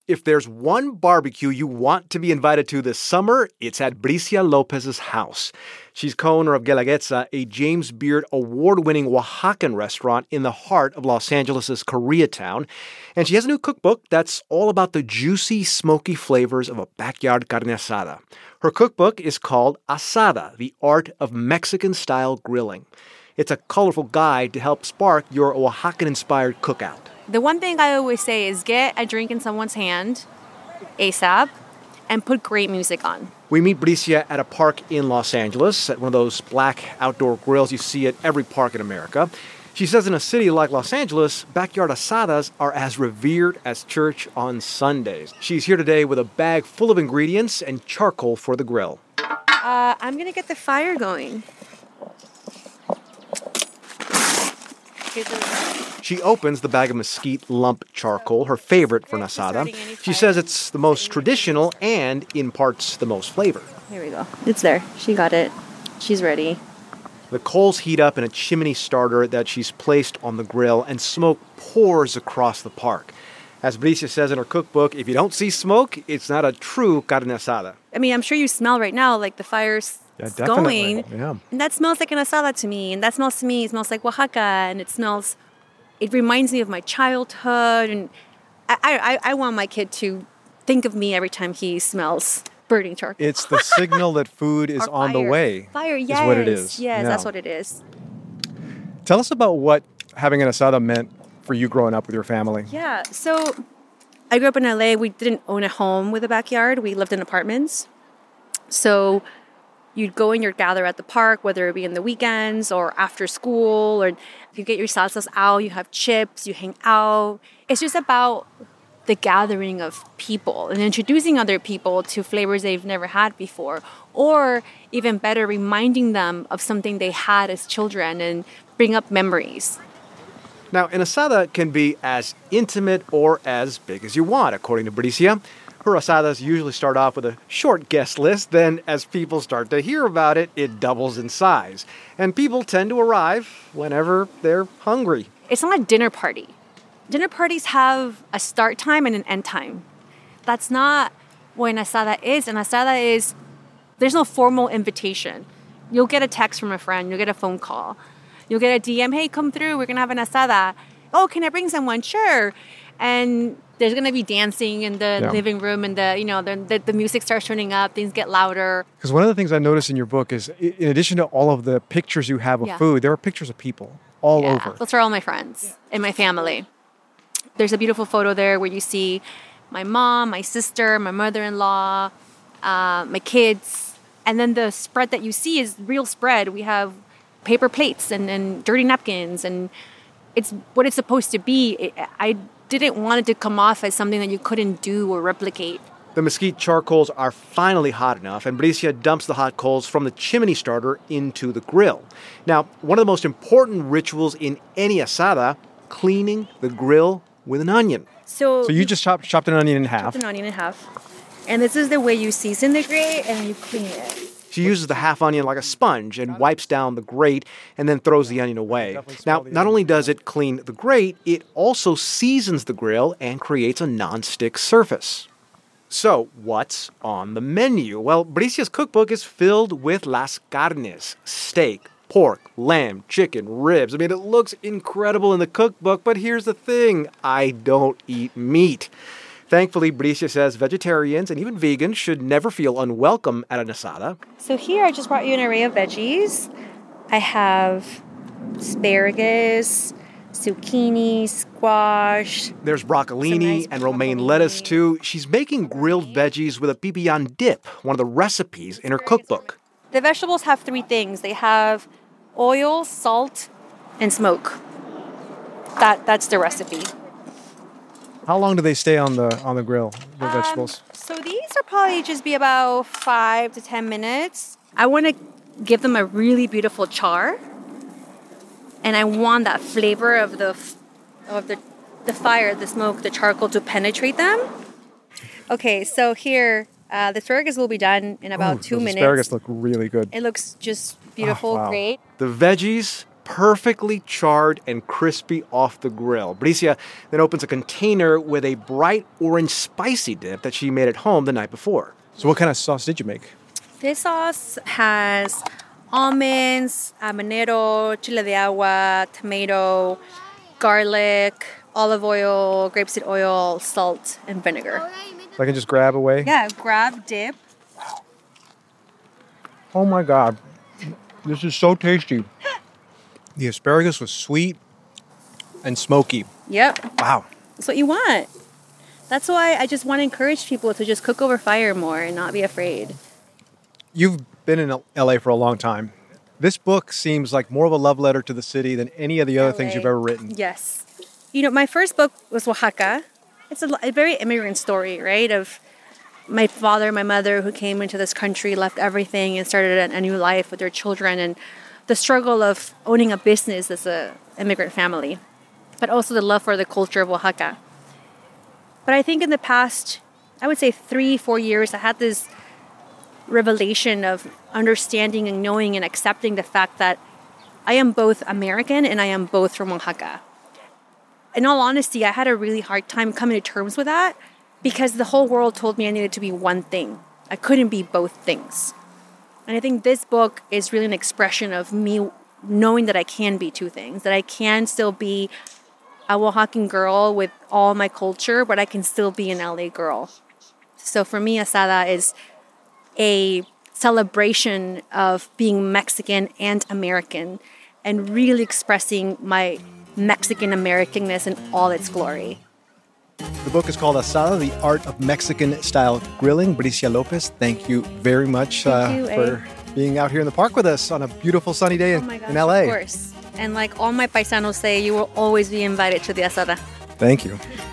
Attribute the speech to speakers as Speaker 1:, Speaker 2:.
Speaker 1: If there's one barbecue you want to be invited to this summer, it's at Bricia Lopez's house. She's co-owner of Guelaguetza, a James Beard award-winning Oaxacan restaurant in the heart of Los Angeles' Koreatown. And she has a new cookbook that's all about the juicy, smoky flavors of a backyard carne asada. Her cookbook is called Asada, the Art of Mexican-Style Grilling. It's a colorful guide to help spark your Oaxacan-inspired cookout.
Speaker 2: The one thing I always say is get a drink in someone's hand ASAP and put great music on.
Speaker 1: We meet Bricia at a park in Los Angeles, at one of those black outdoor grills you see at every park in America. She says in a city like Los Angeles, backyard asadas are as revered as church on Sundays. She's here today with a bag full of ingredients and charcoal for the grill.
Speaker 2: I'm going to get the fire going.
Speaker 1: She opens the bag of mesquite lump charcoal, her favorite for an asada. She says it's the most traditional and, in parts, the most flavor.
Speaker 2: Here we go. It's there. She got it. She's ready.
Speaker 1: The coals heat up in a chimney starter that she's placed on the grill, and smoke pours across the park. As Bricia says in her cookbook, if you don't see smoke, it's not a true carne asada.
Speaker 2: I mean, I'm sure you smell right now, like the fire's going.
Speaker 1: Yeah.
Speaker 2: And that smells like an asada to me. And that smells to me, it smells like Oaxaca. And it reminds me of my childhood. And I want my kid to think of me every time he smells burning charcoal.
Speaker 1: It's the signal that food is on the way.
Speaker 2: Fire, yes.
Speaker 1: Is what it is.
Speaker 2: Yes, that's what it is.
Speaker 1: Tell us about what having an asada meant for you growing up with your family.
Speaker 2: Yeah, so I grew up in LA. We didn't own a home with a backyard. We lived in apartments. So you'd go and you'd gather at the park, whether it be in the weekends or after school, or you get your salsas out, you have chips, you hang out. It's just about the gathering of people and introducing other people to flavors they've never had before, or even better, reminding them of something they had as children and bring up memories.
Speaker 1: Now, an asada can be as intimate or as big as you want, according to Bricia. Her asadas usually start off with a short guest list, then as people start to hear about it, it doubles in size. And people tend to arrive whenever they're hungry.
Speaker 2: It's not a dinner party. Dinner parties have a start time and an end time. That's not what an asada is. An asada is, there's no formal invitation. You'll get a text from a friend, you'll get a phone call. You'll get a DM, hey, come through, we're going to have an asada. Oh, can I bring someone? Sure. And there's going to be dancing in the living room, and the music starts turning up, things get louder. Because
Speaker 1: one of the things I noticed in your book is, in addition to all of the pictures you have of food, there are pictures of people all over.
Speaker 2: Those are all my friends and my family. There's a beautiful photo there where you see my mom, my sister, my mother-in-law, my kids. And then the spread that you see is real spread. We have paper plates and dirty napkins, and it's what it's supposed to be. I didn't want it to come off as something that you couldn't do or replicate.
Speaker 1: The mesquite charcoals are finally hot enough, and Bricia dumps the hot coals from the chimney starter into the grill. Now, one of the most important rituals in any asada, cleaning the grill with an onion. So you just chopped an onion in half.
Speaker 2: Chopped an onion in half. And this is the way you season the grate and you clean it.
Speaker 1: She uses the half onion like a sponge and wipes down the grate and then throws the onion away. Now, not only does it clean the grate, it also seasons the grill and creates a non-stick surface. So, what's on the menu? Well, Bricia's cookbook is filled with las carnes, steak, pork, lamb, chicken, ribs. I mean, it looks incredible in the cookbook, but here's the thing. I don't eat meat. Thankfully, Bricia says vegetarians and even vegans should never feel unwelcome at an asada.
Speaker 2: So here I just brought you an array of veggies. I have asparagus, zucchini, squash.
Speaker 1: There's broccolini and romaine lettuce, too. She's making grilled veggies with a pipián dip, one of the recipes in her cookbook.
Speaker 2: The vegetables have three things. They have oil, salt, and smoke. That's the recipe.
Speaker 1: How long do they stay on the grill, the vegetables?
Speaker 2: So these will probably just be about 5 to 10 minutes. I want to give them a really beautiful char. And I want that flavor of the fire, the smoke, the charcoal to penetrate them. Okay, so here, the asparagus will be done in about 2 minutes.
Speaker 1: Asparagus look really good.
Speaker 2: It looks just beautiful, great.
Speaker 1: The veggies perfectly charred and crispy off the grill. Bricia then opens a container with a bright orange spicy dip that she made at home the night before.
Speaker 3: So what kind of sauce did you make?
Speaker 2: This sauce has almonds, habanero, chile de agua, tomato, garlic, olive oil, grapeseed oil, salt, and vinegar.
Speaker 3: So I can just grab away?
Speaker 2: Yeah, grab, dip.
Speaker 3: Oh my God. This is so tasty. The asparagus was sweet and smoky.
Speaker 2: Yep.
Speaker 3: Wow.
Speaker 2: That's what you want. That's why I just want to encourage people to just cook over fire more and not be afraid.
Speaker 3: You've been in LA for a long time. This book seems like more of a love letter to the city than any of the other things you've ever written.
Speaker 2: Yes. You know, my first book was Oaxaca. It's a very immigrant story, right? Of my father, my mother, who came into this country, left everything and started a new life with their children, and the struggle of owning a business as an immigrant family, but also the love for the culture of Oaxaca. But I think in the past, I would say 3-4 years, I had this revelation of understanding and knowing and accepting the fact that I am both American and I am both from Oaxaca. In all honesty, I had a really hard time coming to terms with that because the whole world told me I needed to be one thing. I couldn't be both things. And I think this book is really an expression of me knowing that I can be two things, that I can still be a Oaxacan girl with all my culture, but I can still be an LA girl. So for me, Asada is a celebration of being Mexican and American and really expressing my Mexican Americanness in all its glory.
Speaker 3: The book is called Asada, The Art of Mexican-Style Grilling. Bricia Lopez, thank you very much for being out here in the park with us on a beautiful sunny day in LA.
Speaker 2: Of course. And like all my paisanos say, you will always be invited to the asada.
Speaker 3: Thank you.